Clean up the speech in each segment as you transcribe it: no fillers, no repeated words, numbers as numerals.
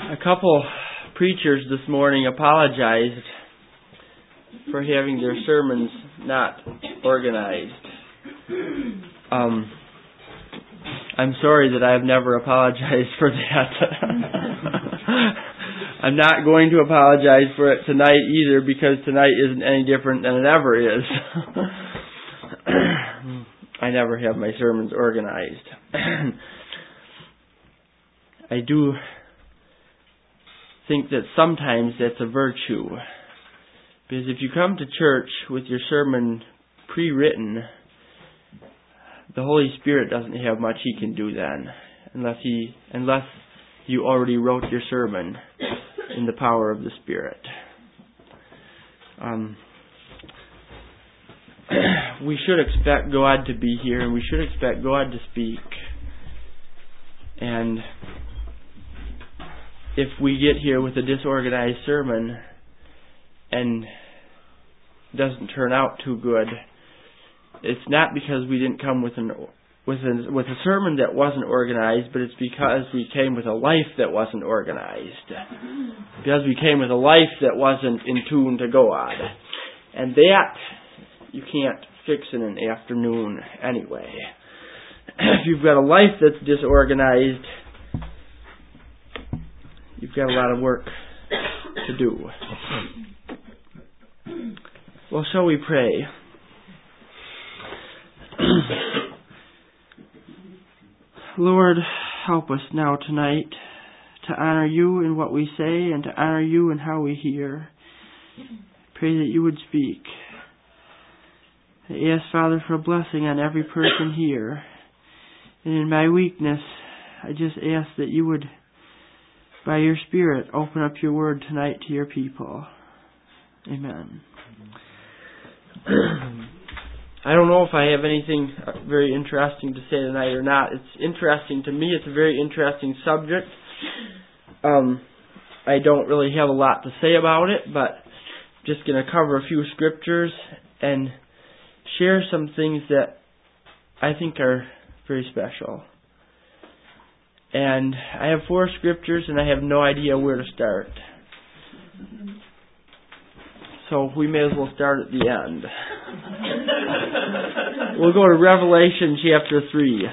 A couple preachers this morning apologized for having their sermons not organized. I'm sorry that I have never apologized for that. I'm not going to apologize for it tonight either, because tonight isn't any different than it ever is. I never have my sermons organized. I do think that sometimes that's a virtue, because if you come to church with your sermon pre-written, the Holy Spirit doesn't have much He can do then, unless you already wrote your sermon in the power of the Spirit. We should expect God to be here, and we should expect God to speak. And if we get here with a disorganized sermon and doesn't turn out too good, it's not because we didn't come with a sermon that wasn't organized, but it's because we came with a life that wasn't organized. Because we came with a life that wasn't in tune to God. And that you can't fix in an afternoon anyway. If you've got a life that's disorganized, you've got a lot of work to do. Well, shall we pray? Lord, help us now tonight to honor You in what we say and to honor You in how we hear. Pray that You would speak. I ask, Father, for a blessing on every person here. And in my weakness, I just ask that You would, by Your Spirit, open up Your Word tonight to Your people. Amen. I don't know if I have anything very interesting to say tonight or not. It's interesting to me. It's a very interesting subject. I don't really have a lot to say about it, but I'm just going to cover a few scriptures and share some things that I think are very special. And I have 4 scriptures, and I have no idea where to start. So we may as well start at the end. We'll go to Revelation chapter 3.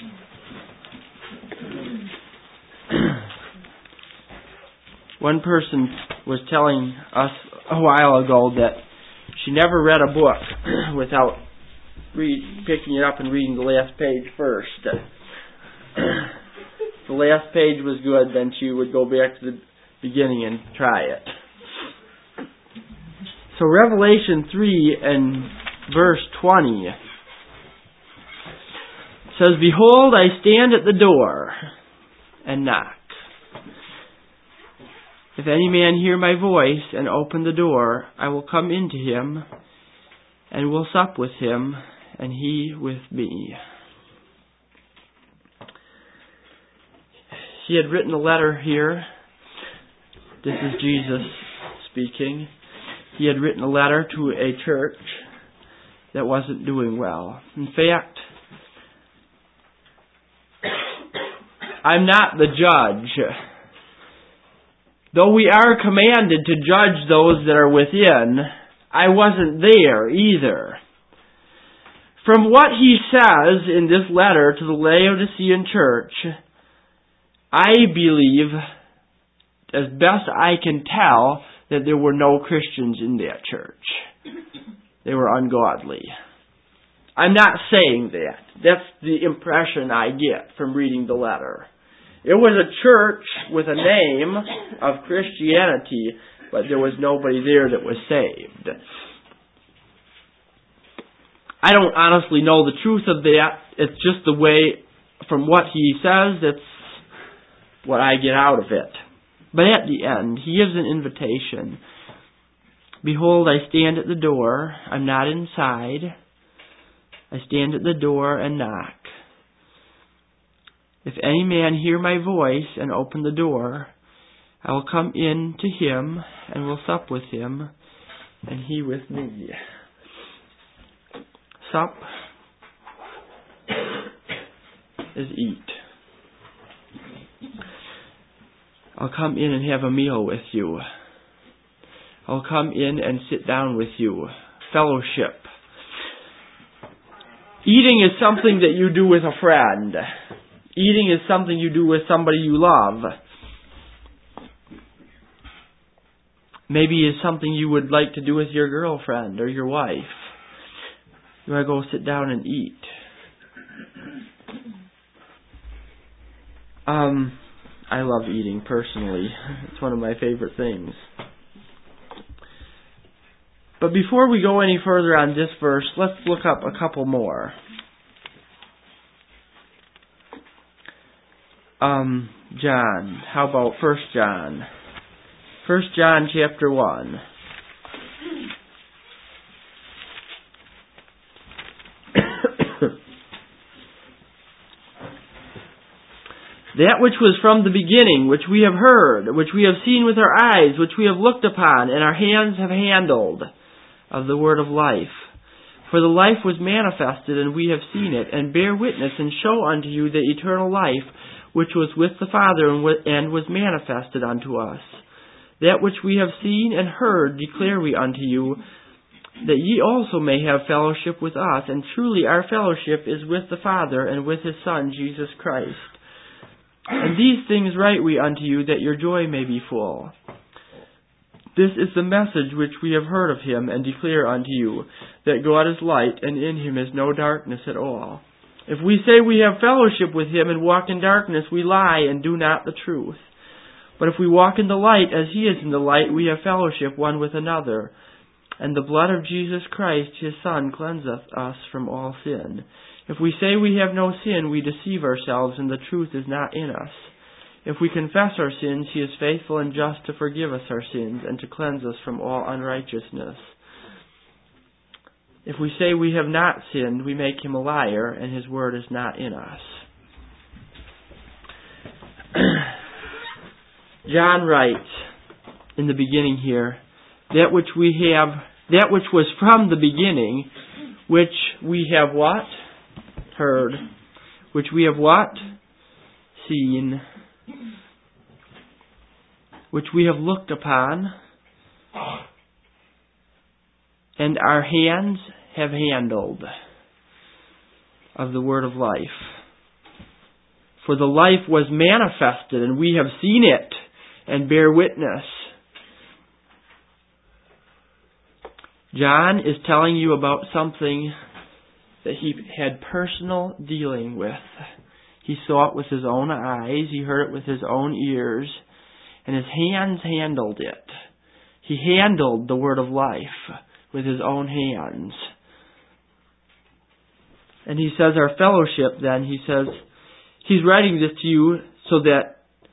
One person was telling us a while ago that she never read a book without picking it up and reading the last page first. If the last page was good, then she would go back to the beginning and try it. So Revelation 3 and verse 20 says, "Behold, I stand at the door and knock. If any man hear my voice and open the door, I will come into him and will sup with him and he with me." He had written a letter here. This is Jesus speaking. He had written a letter to a church that wasn't doing well. In fact, I'm not the judge. Though we are commanded to judge those that are within, I wasn't there either. From what he says in this letter to the Laodicean church, I believe, as best I can tell, that there were no Christians in that church. They were ungodly. I'm not saying that. That's the impression I get from reading the letter. It was a church with a name of Christianity, but there was nobody there that was saved. I don't honestly know the truth of that. It's just the way, from what he says, that's what I get out of it. But at the end, he gives an invitation. "Behold, I stand at the door. I'm not inside. I stand at the door and knock. If any man hear my voice and open the door, I will come in to him and will sup with him and he with me." Sup is eat. I'll come in and have a meal with you. I'll come in and sit down with you. Fellowship. Eating is something that you do with a friend. Eating is something you do with somebody you love. Maybe it's something you would like to do with your girlfriend or your wife. You want to go sit down and eat. I love eating personally. It's one of my favorite things. But before we go any further on this verse, let's look up a couple more. John. How about 1 John? 1 John chapter 1. That which was from the beginning, which we have heard, which we have seen with our eyes, which we have looked upon, and our hands have handled, of the word of life. For the life was manifested, and we have seen it, and bear witness, and show unto you the eternal life, which was with the Father, and was manifested unto us. That which we have seen and heard declare we unto you, that ye also may have fellowship with us, and truly our fellowship is with the Father, and with His Son, Jesus Christ. And these things write we unto you, that your joy may be full. This is the message which we have heard of Him, and declare unto you, that God is light, and in Him is no darkness at all. If we say we have fellowship with Him, and walk in darkness, we lie, and do not the truth. But if we walk in the light, as He is in the light, we have fellowship one with another. And the blood of Jesus Christ, His Son, cleanseth us from all sin. If we say we have no sin, we deceive ourselves, and the truth is not in us. If we confess our sins, He is faithful and just to forgive us our sins, and to cleanse us from all unrighteousness. If we say we have not sinned, we make Him a liar, and His word is not in us. John writes in the beginning here, that which was from the beginning, which we have what? Heard. Which we have what? Seen. Which we have looked upon. And our hands have handled, of the word of life. For the life was manifested, and we have seen it, and bear witness. John is telling you about something that he had personal dealing with. He saw it with his own eyes, he heard it with his own ears, and his hands handled it. He handled the word of life with his own hands. And he says our fellowship then, he says, he's writing this to you so that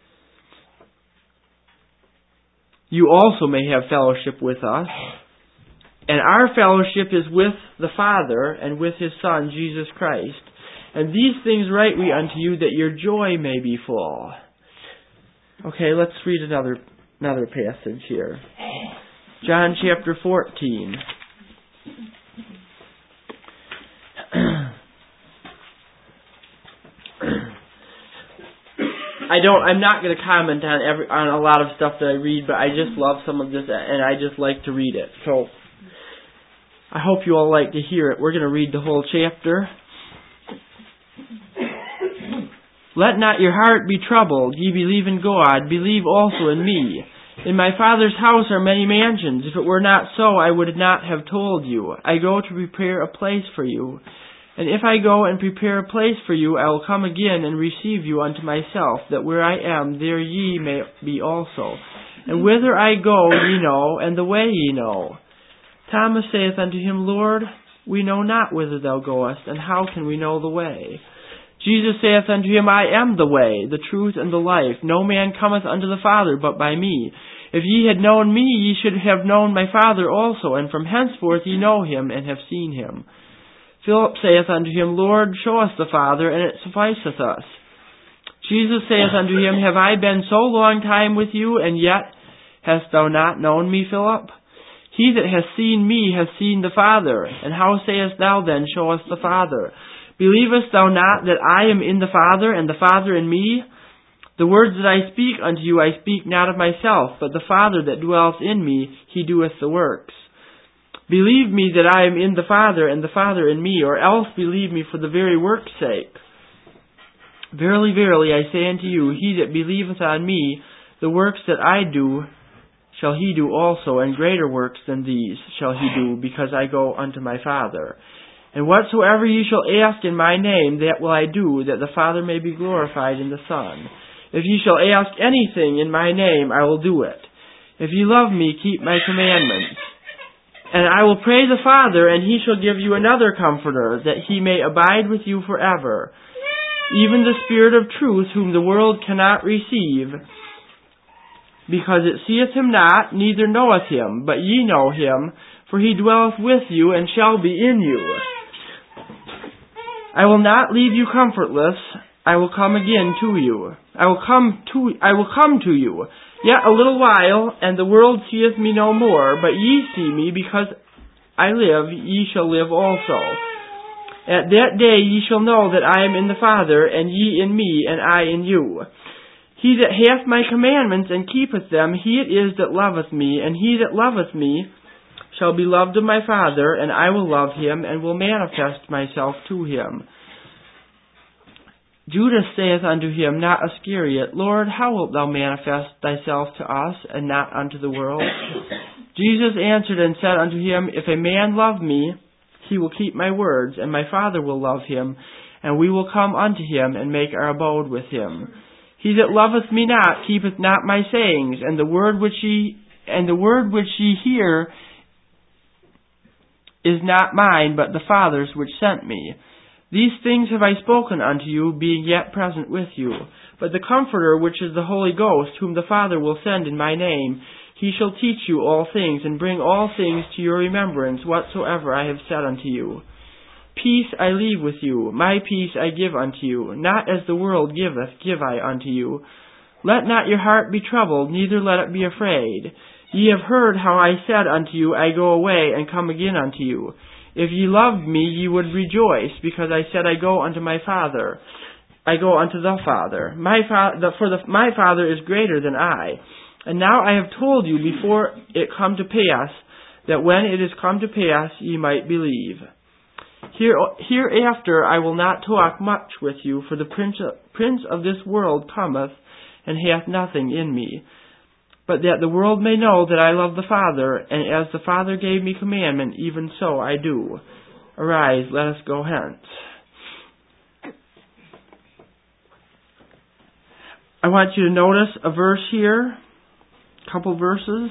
you also may have fellowship with us. And our fellowship is with the Father and with His Son, Jesus Christ. And these things write we unto you, that your joy may be full. Okay, let's read another passage here. John chapter 14. I'm not going to comment on a lot of stuff that I read, but I just love some of this, and I just like to read it. So I hope you all like to hear it. We're going to read the whole chapter. Let not your heart be troubled. Ye believe in God, believe also in me. In my Father's house are many mansions. If it were not so, I would not have told you. I go to prepare a place for you. And if I go and prepare a place for you, I will come again and receive you unto myself, that where I am, there ye may be also. And whither I go ye know, and the way ye know. Thomas saith unto him, Lord, we know not whither thou goest, and how can we know the way? Jesus saith unto him, I am the way, the truth, and the life. No man cometh unto the Father but by me. If ye had known me, ye should have known my Father also, and from henceforth ye know him, and have seen him. Philip saith unto him, Lord, show us the Father, and it sufficeth us. Jesus saith unto him, Have I been so long time with you, and yet hast thou not known me, Philip? He that hath seen me hath seen the Father. And how sayest thou then, Show us the Father? Believest thou not that I am in the Father, and the Father in me? The words that I speak unto you, I speak not of myself, but the Father that dwelleth in me, he doeth the works. Believe me that I am in the Father, and the Father in me, or else believe me for the very work's sake. Verily, verily, I say unto you, he that believeth on me, the works that I do, shall he do also, and greater works than these shall he do, because I go unto my Father. And whatsoever ye shall ask in my name, that will I do, that the Father may be glorified in the Son. If ye shall ask anything in my name, I will do it. If ye love me, keep my commandments. And I will pray the Father, and he shall give you another Comforter, that he may abide with you forever, even the Spirit of truth, whom the world cannot receive, because it seeth him not, neither knoweth him, but ye know him, for he dwelleth with you, and shall be in you. I will not leave you comfortless. I will come again to you. I will come to you. Yet a little while, and the world seeth me no more, but ye see me, because I live, ye shall live also. At that day ye shall know that I am in the Father, and ye in me, and I in you. He that hath my commandments and keepeth them, he it is that loveth me, and he that loveth me shall be loved of my Father, and I will love him, and will manifest myself to him. Judas saith unto him, not Iscariot, Lord, how wilt thou manifest thyself to us, and not unto the world? Jesus answered and said unto him, If a man love me, he will keep my words, and my Father will love him, and we will come unto him, and make our abode with him. He that loveth me not keepeth not my sayings, and the word which ye hear is not mine, but the Father's which sent me. These things have I spoken unto you, being yet present with you. But the Comforter, which is the Holy Ghost, whom the Father will send in my name, he shall teach you all things, and bring all things to your remembrance, whatsoever I have said unto you. Peace I leave with you, my peace I give unto you. Not as the world giveth, give I unto you. Let not your heart be troubled, neither let it be afraid. Ye have heard how I said unto you, I go away, and come again unto you. If ye loved me, ye would rejoice, because I said, I go unto my Father. I go unto the Father. My Father is greater than I. And now I have told you before it come to pass, that when it is come to pass, ye might believe. Hereafter I will not talk much with you, for the prince of this world cometh, and hath nothing in me. But that the world may know that I love the Father, and as the Father gave me commandment, even so I do. Arise, let us go hence. I want you to notice a verse here, a couple verses.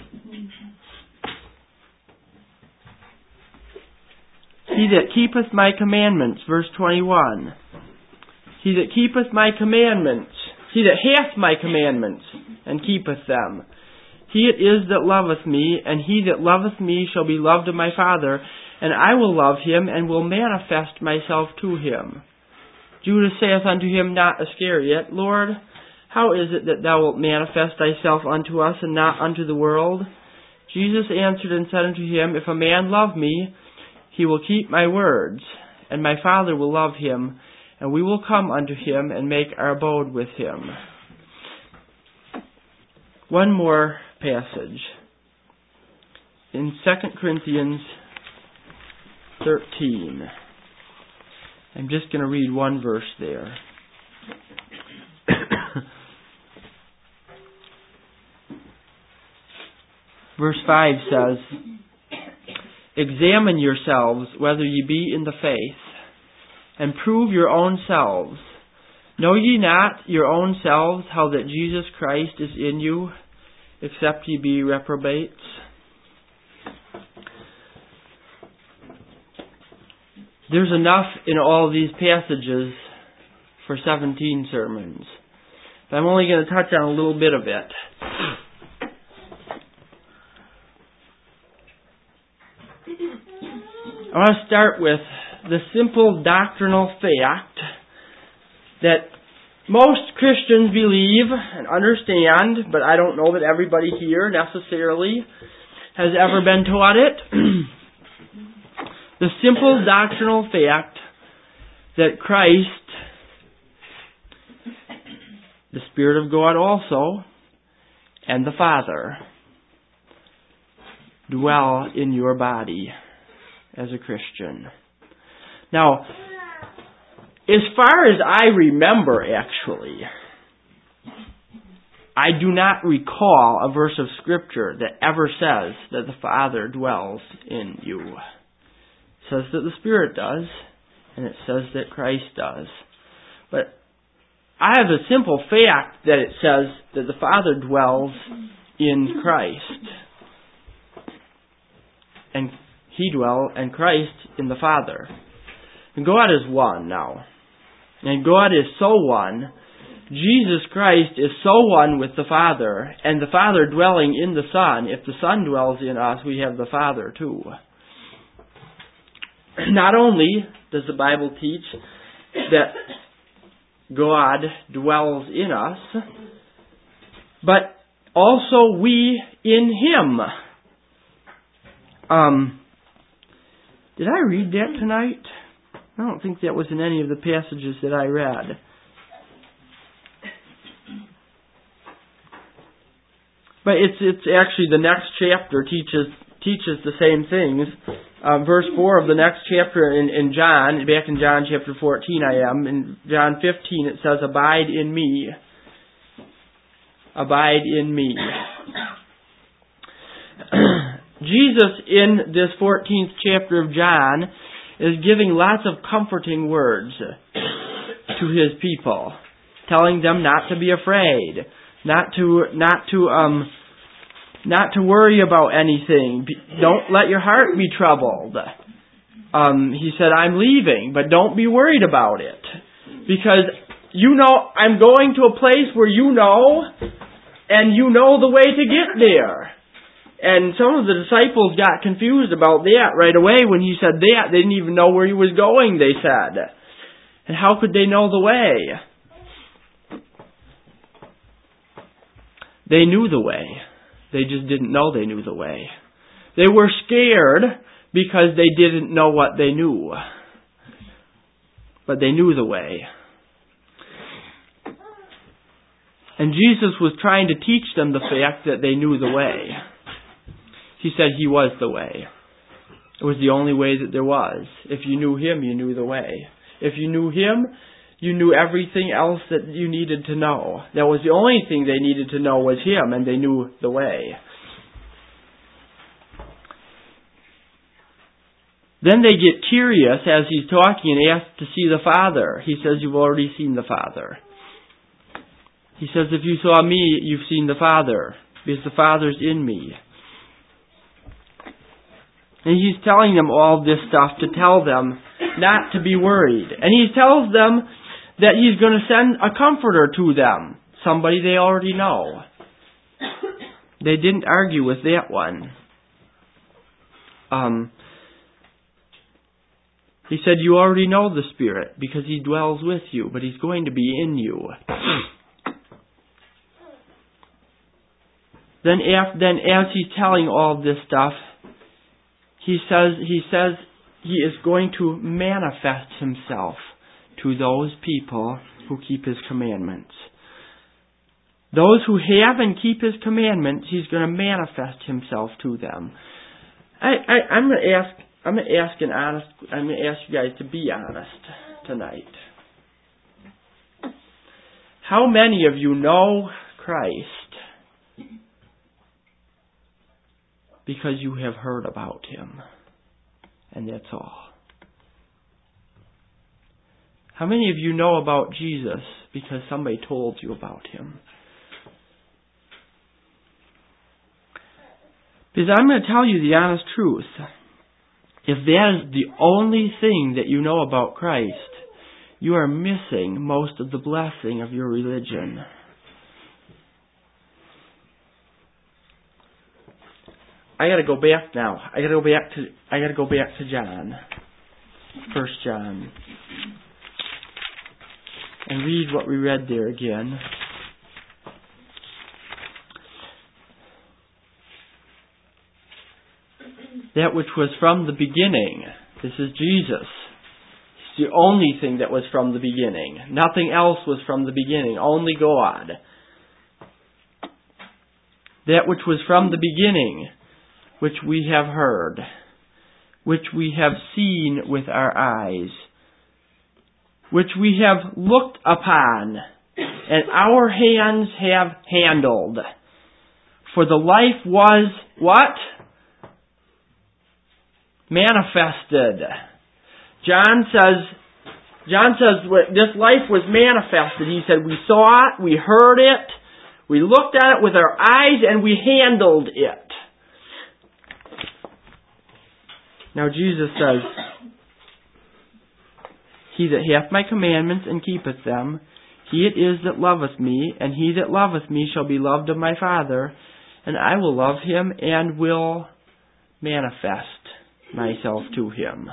He that keepeth my commandments, verse 21. He that keepeth my commandments, he that hath my commandments, and keepeth them. He it is that loveth me, and he that loveth me shall be loved of my Father, and I will love him, and will manifest myself to him. Judas saith unto him, not Iscariot, Lord, how is it that thou wilt manifest thyself unto us, and not unto the world? Jesus answered and said unto him, If a man love me, he will keep my words, and my Father will love him, and we will come unto him, and make our abode with him. One more passage. In 2 Corinthians 13. I'm just going to read one verse there. Verse 5 says, Examine yourselves whether ye be in the faith, and prove your own selves. Know ye not your own selves how that Jesus Christ is in you, except ye be reprobates? There's enough in all these passages for 17 sermons. But I'm only going to touch on a little bit of it. I want to start with the simple doctrinal fact that most Christians believe and understand, but I don't know that everybody here necessarily has ever been taught it. The simple doctrinal fact that the Spirit of God also, and the Father dwell in your body as a Christian. Now, as far as I remember, actually, I do not recall a verse of Scripture that ever says that the Father dwells in you. It says that the Spirit does, and it says that Christ does. But I have a simple fact that it says that the Father dwells in Christ. And Christ in the Father. And God is one now. And God is so one. Jesus Christ is so one with the Father, and the Father dwelling in the Son. If the Son dwells in us, we have the Father too. Not only does the Bible teach that God dwells in us, but also we in Him. Did I read that tonight? I don't think that was in any of the passages that I read. But it's actually the next chapter teaches the same things. Verse 4 of the next chapter in John, back in John chapter 14 I am. In John 15 it says, "Abide in me. Abide in me." Jesus in this 14th chapter of John is giving lots of comforting words to His people, telling them not to be afraid, not to worry about anything. Don't let your heart be troubled. He said, "I'm leaving, but don't be worried about it, because I'm going to a place where and you know the way to get there." And some of the disciples got confused about that right away when He said that. They didn't even know where He was going, they said. And how could they know the way? They knew the way. They just didn't know they knew the way. They were scared because they didn't know what they knew. But they knew the way. And Jesus was trying to teach them the fact that they knew the way. He said He was the way. It was the only way that there was. If you knew Him, you knew the way. If you knew Him, you knew everything else that you needed to know. That was the only thing they needed to know was Him, and they knew the way. Then they get curious as He's talking and ask to see the Father. He says, "You've already seen the Father." He says, "If you saw me, you've seen the Father, because the Father's in me." And He's telling them all this stuff to tell them not to be worried. And He tells them that He's going to send a comforter to them, somebody they already know. They didn't argue with that one. He said, "You already know the Spirit because He dwells with you, but He's going to be in you." Then as He's telling all this stuff, He says He is going to manifest Himself to those people who keep His commandments. Those who have and keep His commandments, He's going to manifest Himself to them. I'm going to ask you guys to be honest tonight. How many of you know Christ because you have heard about Him, and that's all? How many of you know about Jesus because somebody told you about Him? Because I'm going to tell you the honest truth. If that is the only thing that you know about Christ, you are missing most of the blessing of your religion. I got to go back now. I got to go back to John, 1 John, and read what we read there again. That which was from the beginning. This is Jesus It's the only thing that was from the beginning. Nothing else was from the beginning. Only God. That which was from the beginning, which we have heard, which we have seen with our eyes, which we have looked upon, and our hands have handled. For the life was what? Manifested. John says this life was manifested. He said we saw it, we heard it, we looked at it with our eyes, and we handled it. Now Jesus says, He that hath my commandments and keepeth them, he it is that loveth me, and he that loveth me shall be loved of my Father, and I will love him and will manifest myself to him.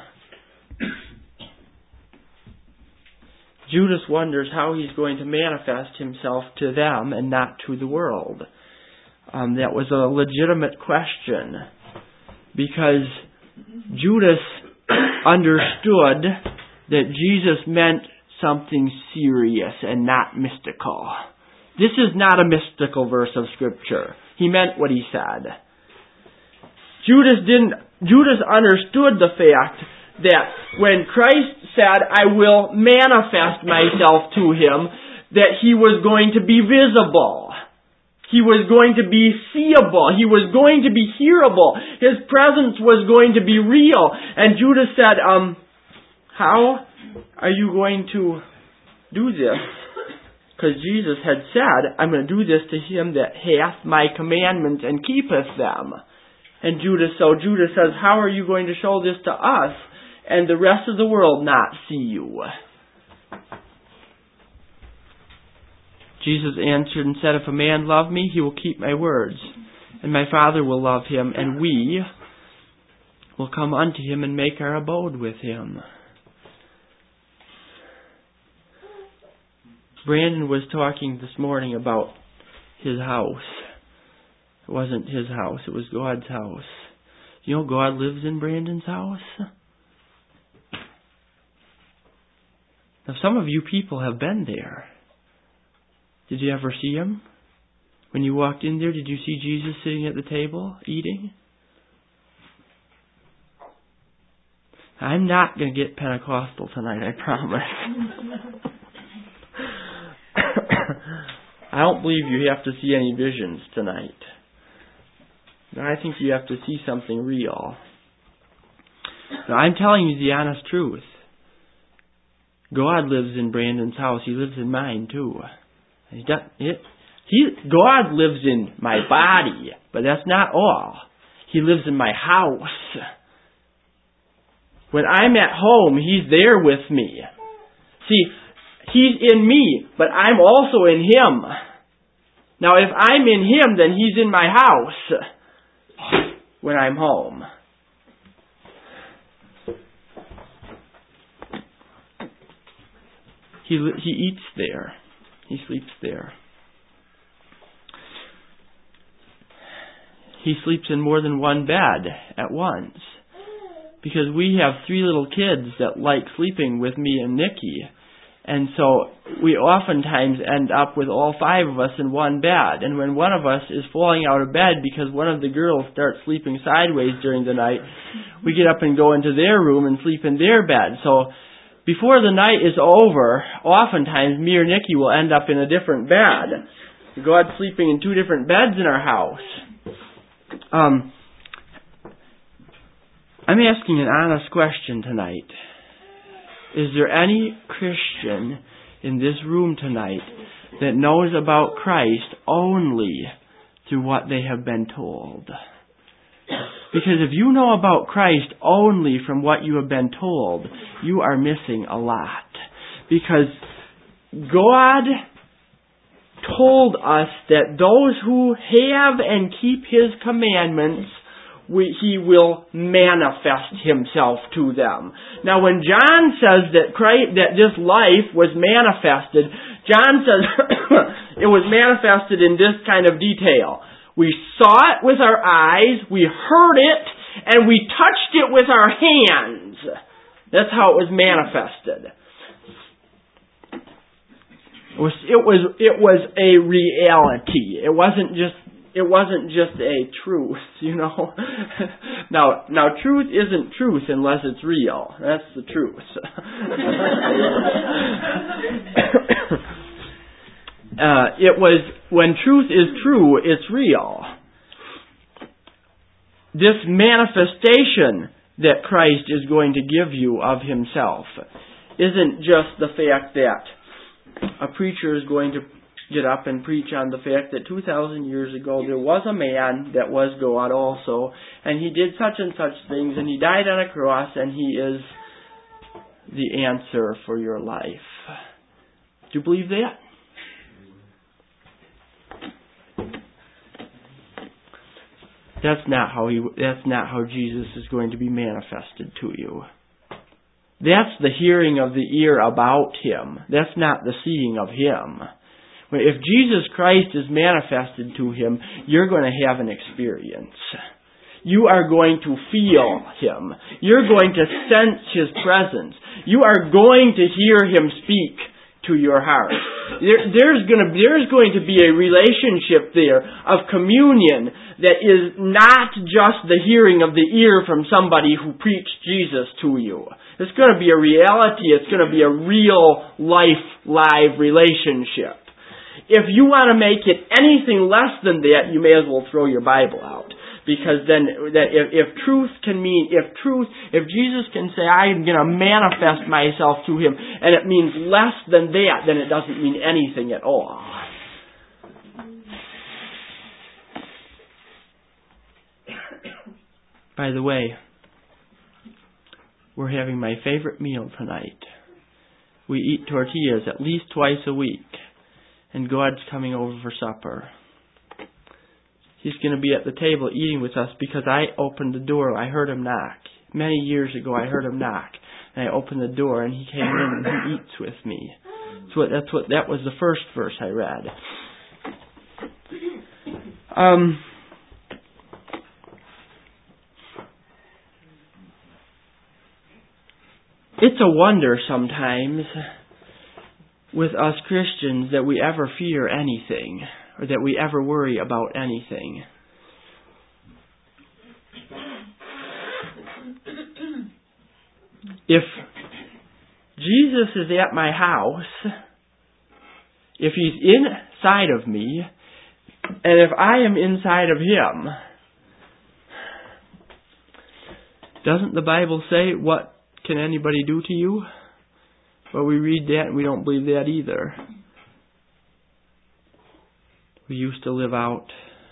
Judas wonders how he's going to manifest himself to them and not to the world. That was a legitimate question, because Judas understood that Jesus meant something serious and not mystical. This is not a mystical verse of Scripture. He meant what he said. Judas understood the fact that when Christ said, I will manifest myself to him, that he was going to be visible. He was going to be seeable. He was going to be hearable. His presence was going to be real. And Judas said, how are you going to do this? Because Jesus had said, I'm going to do this to him that hath my commandments and keepeth them. And Judas says, how are you going to show this to us and the rest of the world not see you? Jesus answered and said, if a man love me, he will keep my words, and my Father will love him, and we will come unto him and make our abode with him. Brandon was talking this morning about his house. It wasn't his house, it was God's house. You know God lives in Brandon's house? Now some of you people have been there. Did you ever see him? When you walked in there, did you see Jesus sitting at the table eating? I'm not going to get Pentecostal tonight, I promise. I don't believe you have to see any visions tonight. No, I think you have to see something real. Now, I'm telling you the honest truth. God lives in Brandon's house. He lives in mine too. God lives in my body, but that's not all. He lives in my house. When I'm at home, He's there with me. See, He's in me, but I'm also in Him. Now, if I'm in Him, then He's in my house when I'm home. He eats there. He sleeps there. He sleeps in more than one bed at once. Because we have 3 little kids that like sleeping with me and Nikki. And so we oftentimes end up with all 5 of us in one bed. And when one of us is falling out of bed because one of the girls starts sleeping sideways during the night, we get up and go into their room and sleep in their bed. So before the night is over, oftentimes me or Nikki will end up in a different bed. God's sleeping in 2 different beds in our house. I'm asking an honest question tonight. Is there any Christian in this room tonight that knows about Christ only through what they have been told? Because if you know about Christ only from what you have been told, you are missing a lot. Because God told us that those who have and keep His commandments, He will manifest Himself to them. Now when John says that this life was manifested, John says it was manifested in this kind of detail. We saw it with our eyes, we heard it, and we touched it with our hands. That's how it was manifested. It was a reality. It wasn't just a truth, you know. Now truth isn't truth unless it's real. That's the truth. It was, when truth is true, it's real. This manifestation that Christ is going to give you of Himself isn't just the fact that a preacher is going to get up and preach on the fact that 2,000 years ago there was a man that was God also, and he did such and such things, and he died on a cross, and he is the answer for your life. Do you believe that? That's not how Jesus is going to be manifested to you. That's the hearing of the ear about Him. That's not the seeing of Him. If Jesus Christ is manifested to him, you're going to have an experience. You are going to feel Him. You're going to sense His presence. You are going to hear Him speak to your heart. There's going to be a relationship there of communion that is not just the hearing of the ear from somebody who preached Jesus to you. It's going to be a reality. It's going to be a real life, live relationship. If you want to make it anything less than that, you may as well throw your Bible out. Because then, if Jesus can say, I'm going to manifest myself to him, and it means less than that, then it doesn't mean anything at all. By the way, we're having my favorite meal tonight. We eat tortillas at least twice a week, and God's coming over for supper. He's going to be at the table eating with us because I opened the door. I heard him knock. Many years ago, I heard him knock. And I opened the door, and he came in and he eats with me. That was the first verse I read. It's a wonder sometimes with us Christians that we ever fear anything, or that we ever worry about anything. If Jesus is at my house, if He's inside of me, and if I am inside of Him, doesn't the Bible say, what can anybody do to you? Well, we read that and we don't believe that either. We used to live out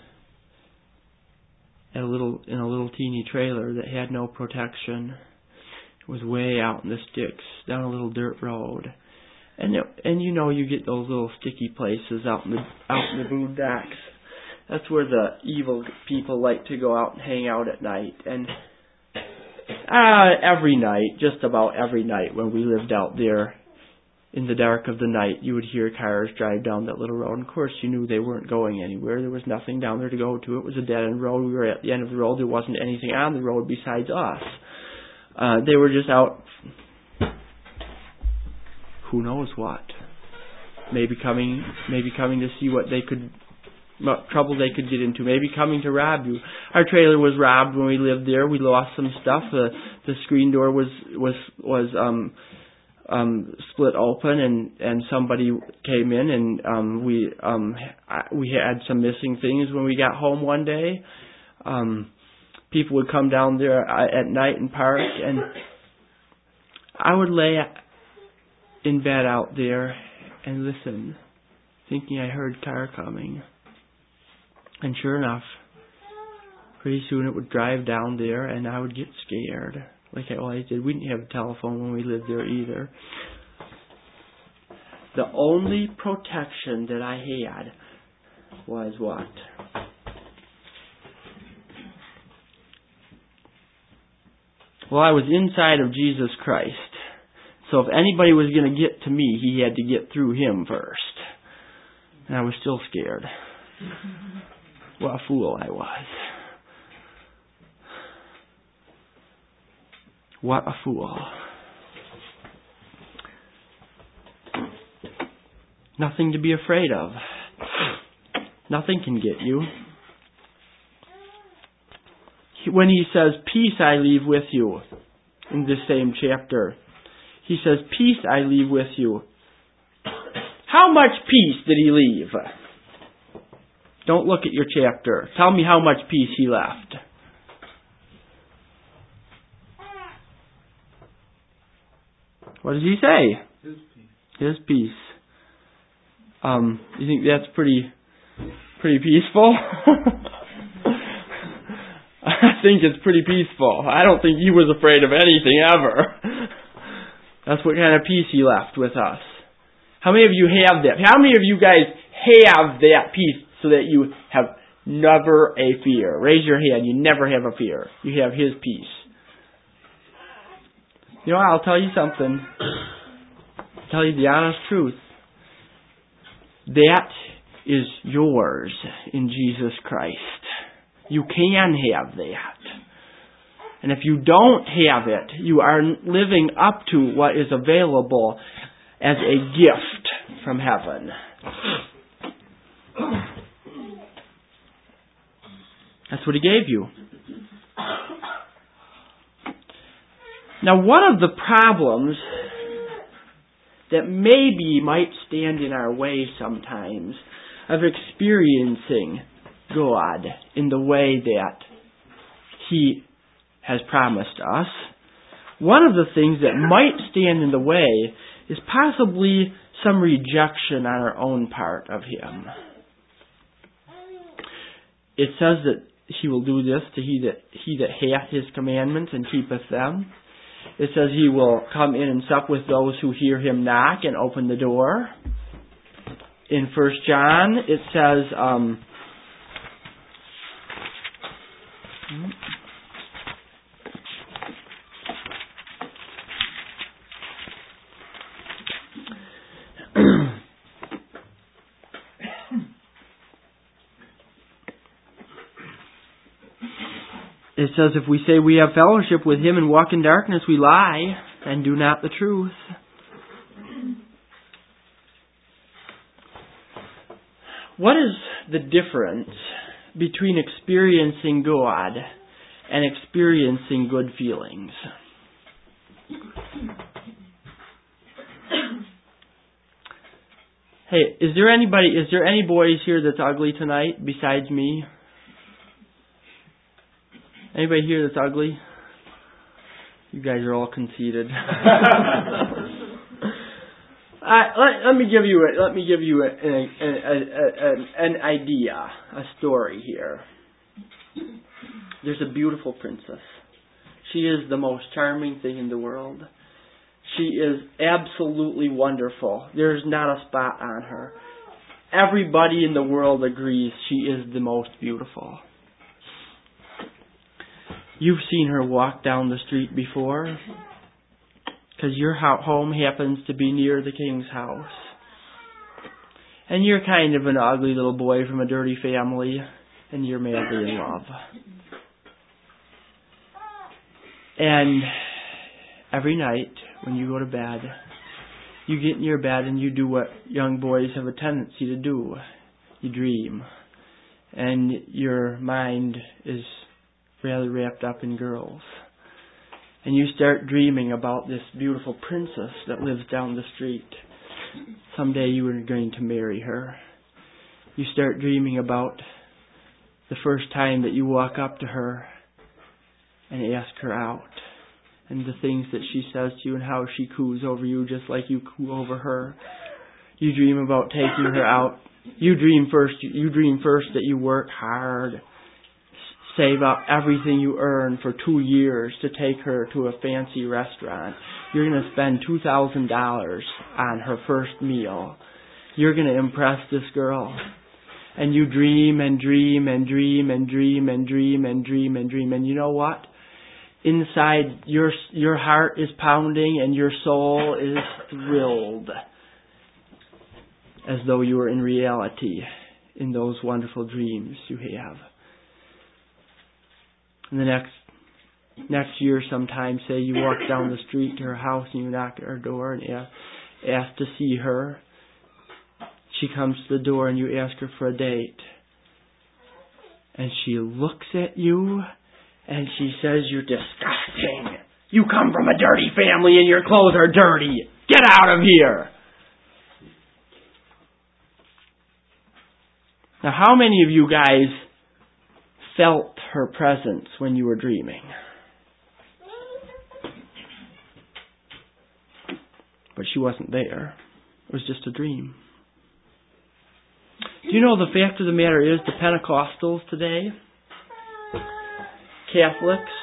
in a little teeny trailer that had no protection. It was way out in the sticks, down a little dirt road. And you get those little sticky places out in the boondocks. That's where the evil people like to go out and hang out at night. And every night, just about every night when we lived out there, in the dark of the night, you would hear cars drive down that little road. And of course, you knew they weren't going anywhere. There was nothing down there to go to. It was a dead-end road. We were at the end of the road. There wasn't anything on the road besides us. They were just out, who knows what. Maybe coming to see what trouble they could get into. Maybe coming to rob you. Our trailer was robbed when we lived there. We lost some stuff. The screen door was split open, and somebody came in, and we had some missing things when we got home one day. People would come down there at night and park, and I would lay in bed out there and listen, thinking I heard a car coming. And sure enough, pretty soon it would drive down there, and I would get scared. Like I always did. We didn't have a telephone when we lived there either. The only protection that I had was what? Well, I was inside of Jesus Christ. So if anybody was going to get to me, he had to get through him first. And I was still scared. What a fool I was. What a fool. Nothing to be afraid of. Nothing can get you. When he says, peace I leave with you, in this same chapter, he says, peace I leave with you. How much peace did he leave? Don't look at your chapter. Tell me how much peace he left. What does he say? His peace. His peace. You think that's pretty peaceful? I think it's pretty peaceful. I don't think he was afraid of anything ever. That's what kind of peace he left with us. How many of you have that? How many of you guys have that peace so that you have never a fear? Raise your hand. You never have a fear. You have his peace. You know, I'll tell you something. I'll tell you the honest truth. That is yours in Jesus Christ. You can have that. And if you don't have it, you are living up to what is available as a gift from heaven. That's what he gave you. Now, one of the problems that maybe might stand in our way sometimes of experiencing God in the way that he has promised us, one of the things that might stand in the way is possibly some rejection on our own part of him. It says that he will do this to he that hath his commandments and keepeth them. It says he will come in and sup with those who hear him knock and open the door. In 1 John, it says, it says, if we say we have fellowship with him and walk in darkness, we lie and do not the truth. What is the difference between experiencing God and experiencing good feelings? Hey, is there any boys here that's ugly tonight besides me? Anybody here that's ugly? You guys are all conceited. Let me give you an idea, a story here. There's a beautiful princess. She is the most charming thing in the world. She is absolutely wonderful. There's not a spot on her. Everybody in the world agrees she is the most beautiful. You've seen her walk down the street before, because your home happens to be near the king's house. And you're kind of an ugly little boy from a dirty family, and you're madly in love. And every night when you go to bed, you get in your bed and you do what young boys have a tendency to do. You dream. And your mind is rather wrapped up in girls. And you start dreaming about this beautiful princess that lives down the street. Someday you are going to marry her. You start dreaming about the first time that you walk up to her and ask her out. And the things that she says to you and how she coos over you just like you coo over her. You dream about taking her out. You dream first that you work hard, save up everything you earn for 2 years to take her to a fancy restaurant. You're going to spend $2,000 on her first meal. You're going to impress this girl. And you dream and dream and dream and dream and dream and dream and dream. And you know what? Inside, your heart is pounding and your soul is thrilled, as though you were in reality in those wonderful dreams you have. And the next year sometime, say you walk down the street to her house and you knock at her door and ask to see her. She comes to the door and you ask her for a date. And she looks at you and she says, "You're disgusting. You come from a dirty family and your clothes are dirty. Get out of here." Now, how many of you guys felt her presence when you were dreaming? But she wasn't there. It was just a dream. Do you know the fact of the matter is the Pentecostals today, Catholics,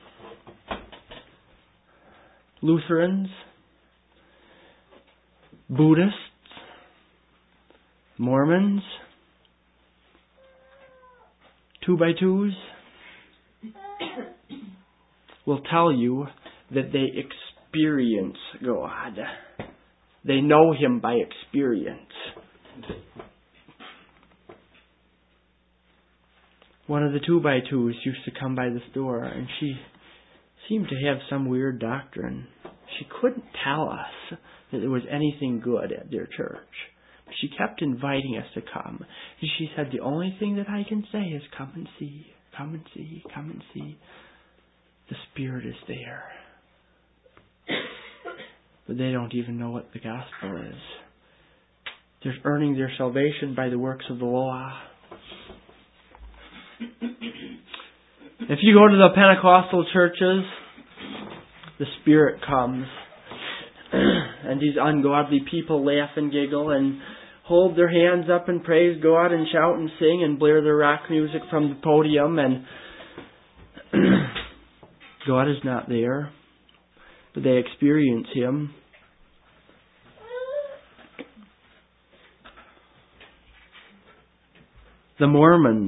Lutherans, Buddhists, Mormons, 2x2s will tell you that they experience God. They know Him by experience. One of the 2x2s used to come by this door, and she seemed to have some weird doctrine. She couldn't tell us that there was anything good at their church. She kept inviting us to come. And she said, "The only thing that I can say is come and see, come and see, come and see. The Spirit is there." But they don't even know what the gospel is. They're earning their salvation by the works of the law. If you go to the Pentecostal churches, the Spirit comes. And these ungodly people laugh and giggle and hold their hands up and praise God and shout and sing and blare their rock music from the podium. And God is not there, but they experience Him. The Mormons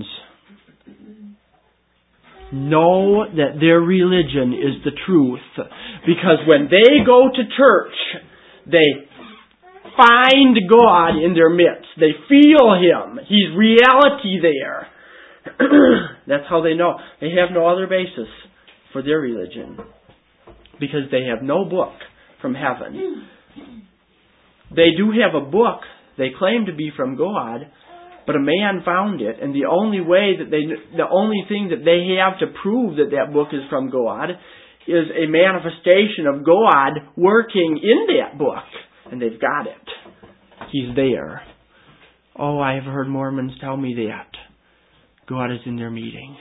know that their religion is the truth, because when they go to church, they find God in their midst. They feel Him. He's reality there. That's how they know. They have no other basis for their religion, because they have no book from heaven. They do have a book. They claim to be from God, but a man found it, and the only thing that they have to prove that that book is from God is a manifestation of God working in that book. And they've got it. He's there. Oh, I have heard Mormons tell me that. God is in their meetings.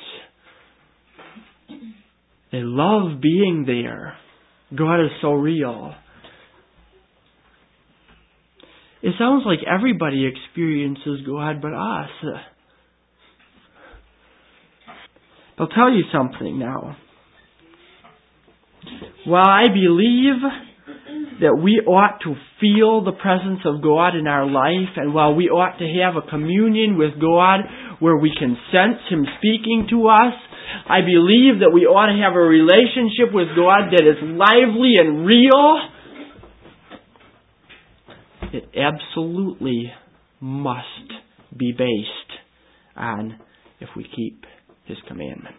They love being there. God is so real. It sounds like everybody experiences God but us. I'll tell you something now. While I believe that we ought to feel the presence of God in our life, and while we ought to have a communion with God where we can sense Him speaking to us, I believe that we ought to have a relationship with God that is lively and real. It absolutely must be based on if we keep His commandments.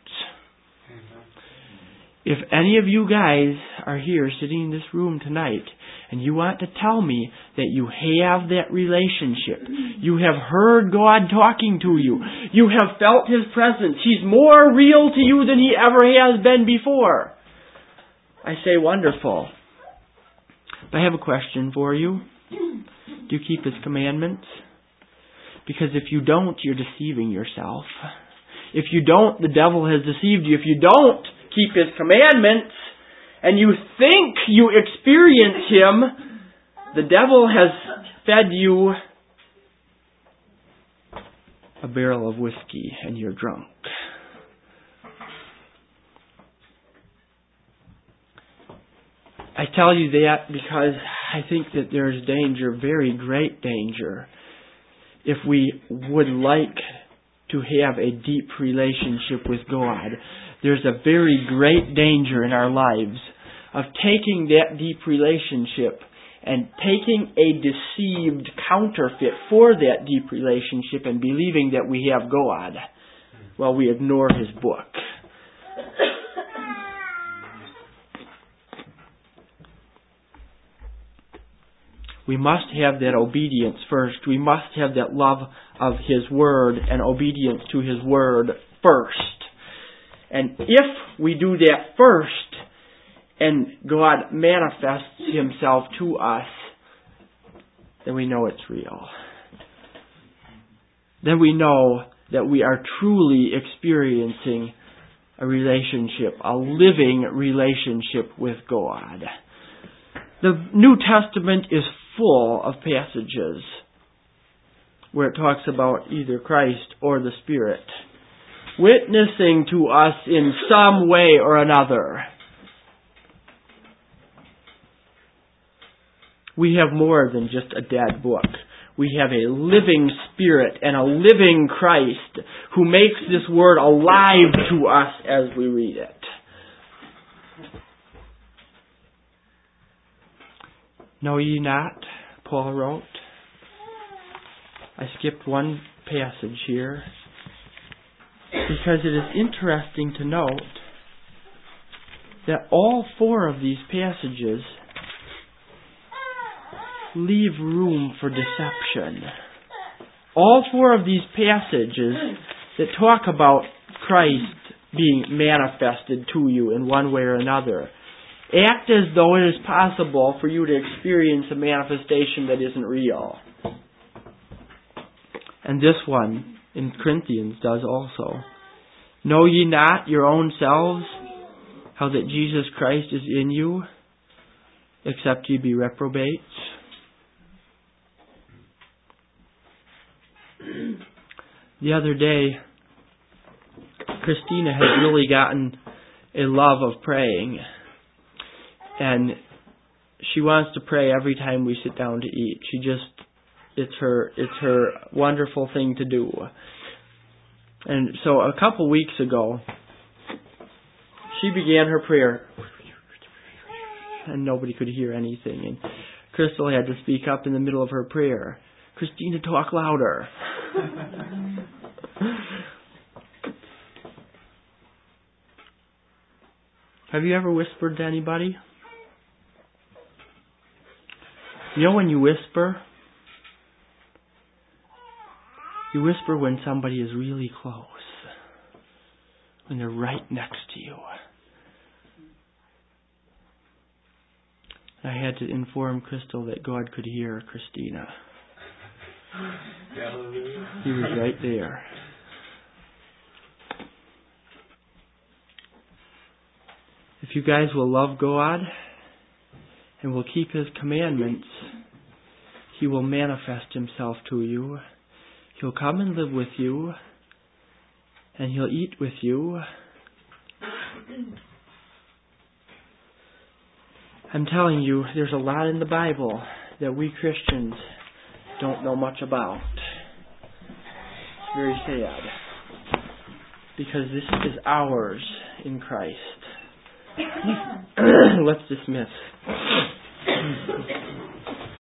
If any of you guys are here sitting in this room tonight and you want to tell me that you have that relationship, you have heard God talking to you, you have felt His presence, He's more real to you than He ever has been before, I say wonderful. But I have a question for you. Do you keep His commandments? Because if you don't, you're deceiving yourself. If you don't, the devil has deceived you. If you don't keep His commandments and you think you experience Him, the devil has fed you a barrel of whiskey and you're drunk. I tell you that because I think that there's danger, very great danger, if we would like to have a deep relationship with God. There's a very great danger in our lives of taking that deep relationship and taking a deceived counterfeit for that deep relationship and believing that we have God while we ignore His book. we must have that obedience first. We must have that love of His Word and obedience to His Word first. And if we do that first, and God manifests Himself to us, then we know it's real. Then we know that we are truly experiencing a relationship, a living relationship with God. The New Testament is full of passages where it talks about either Christ or the Spirit witnessing to us in some way or another. We have more than just a dead book. We have a living Spirit and a living Christ who makes this Word alive to us as we read it. Know ye not, Paul wrote. I skipped one passage here because it is interesting to note that all four of these passages leave room for deception. All four of these passages that talk about Christ being manifested to you in one way or another act as though it is possible for you to experience a manifestation that isn't real. And this one in Corinthians does also. Know ye not your own selves how that Jesus Christ is in you, except ye be reprobates? The other day, Christina has really gotten a love of praying. And she wants to pray every time we sit down to eat. It's her wonderful thing to do. And so a couple weeks ago, she began her prayer, and nobody could hear anything. And Crystal had to speak up in the middle of her prayer. Christina, talk louder. Have you ever whispered to anybody? You know when you whisper when somebody is really close, when they're right next to you. I had to inform Crystal that God could hear Christina. He was right there. If you guys will love God and will keep His commandments, He will manifest Himself to you. He'll come and live with you, and He'll eat with you. I'm telling you, there's a lot in the Bible that we Christians don't know much about. It's very sad, because this is ours in Christ. Let's dismiss.